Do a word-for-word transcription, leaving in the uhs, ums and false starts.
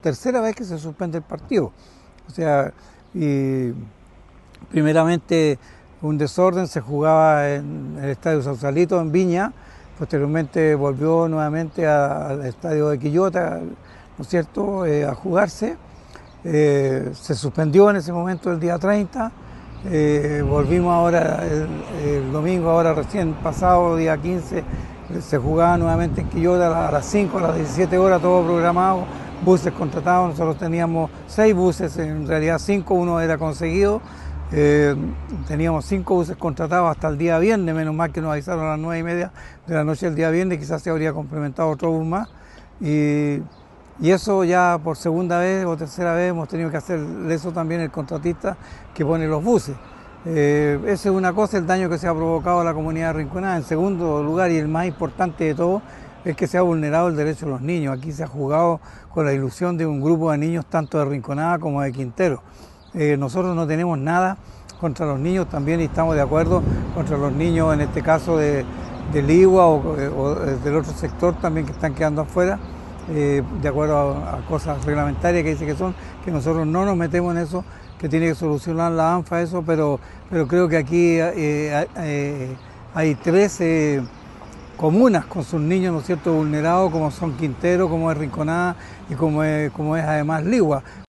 tercera vez que se suspende el partido. O sea, y primeramente un desorden, se jugaba en el Estadio Sausalito, en Viña, posteriormente volvió nuevamente a, al Estadio de Quillota, ¿no es cierto?, eh, a jugarse. Eh, se suspendió en ese momento el día treinta, eh, volvimos ahora el, el domingo, ahora recién pasado, día quince, se jugaba nuevamente en Quillota a las cinco, a las diecisiete horas, todo programado, buses contratados. Nosotros teníamos seis buses, en realidad cinco, uno era conseguido. Eh, teníamos cinco buses contratados hasta el día viernes, menos mal que nos avisaron a las nueve y media de la noche del día viernes, quizás se habría complementado otro bus más. Y, y eso ya por segunda vez o tercera vez hemos tenido que hacer eso también el contratista que pone los buses. Eh, esa es una cosa, el daño que se ha provocado a la comunidad de Rinconada. En segundo lugar, y el más importante de todo, es que se ha vulnerado el derecho de los niños. Aquí se ha jugado con la ilusión de un grupo de niños tanto de Rinconada como de Quintero. Eh, nosotros no tenemos nada contra los niños también y estamos de acuerdo contra los niños, en este caso de, de Ligua o, o del otro sector también que están quedando afuera, eh, de acuerdo a, a cosas reglamentarias que dice que son, que nosotros no nos metemos en eso, que tiene que solucionar la ANFA eso, pero, pero creo que aquí eh, eh, hay tres eh, comunas con sus niños, ¿no es cierto?, vulnerados, como son Quintero, como es Rinconada y como es, como es además Ligua.